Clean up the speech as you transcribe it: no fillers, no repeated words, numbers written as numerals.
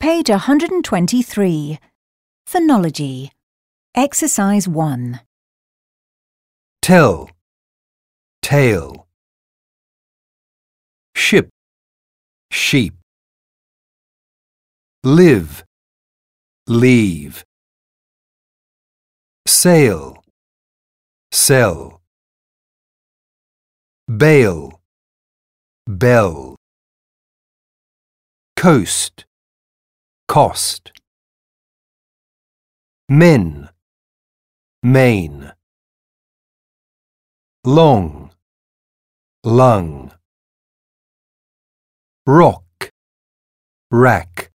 Page 123. Phonology. Exercise 1. Tell, tail. Ship, sheep. Live, leave. Sail, sell. Bail, bell. Coast, cost. Men, main. Long, lung. Rock, rack.